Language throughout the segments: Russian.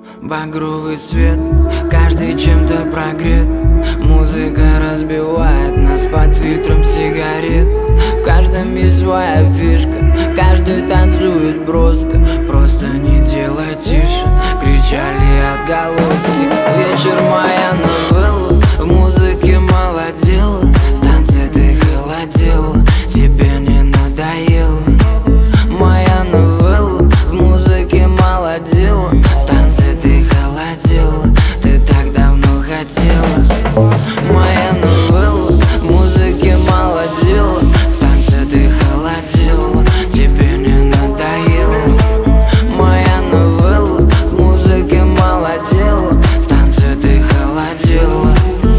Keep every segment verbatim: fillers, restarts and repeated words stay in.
Багровый свет, каждый чем-то прогрет. Музыка разбивает нас под фильтром сигарет. В каждом есть своя фишка, каждый танцует броско. Просто не делай тише, кричали отголоски. Вечер моя новелла, в музыке молодела. В танце ты холодела, тебе не надоело. Моя новелла, в музыке молодела. В танце ты холодела, ты так давно хотела. Моя новелла, в музыке молодела. В танце ты холодела, тебе не надоело. Моя новелла, в музыке молодела. В танце ты холодела.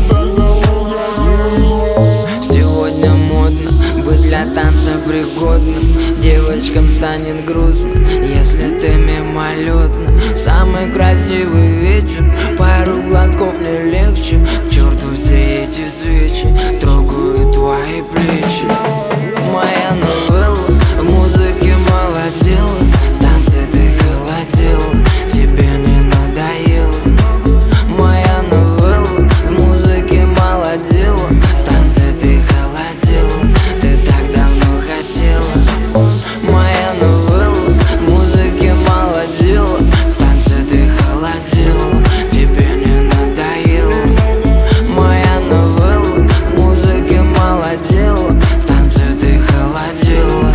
Сегодня модно быть для танца пригодным. Девочкам станет грустно, если ты мимолетно. Самый красивый вечер, пару глотков не легче. К черту все эти свечи, трогают твои плечи. Моя новелла, в музыке молодела. В танце ты холодела, тебе не надоело. Моя новелла, в музыке молодела. В танце ты холодела, ты так давно хотела. Моя новелла, в музыке молодела. В танце ты холодела, тебе не надоело. Моя новелла, в музыке молодела. В танце ты холодела.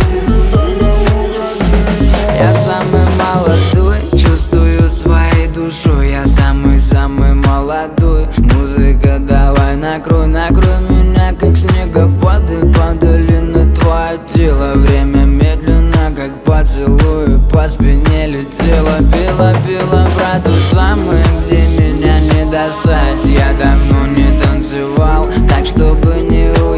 Я самый молодой, чувствую своей душой. Я самый-самый молодой. Музыка, давай накрой, накрой меня, как снегопады. Падали на твое тело, время медленно, как поцелуй. По спине летела, пела, пела про ту самую, где меня не достать. Я давно не танцевал, так чтобы не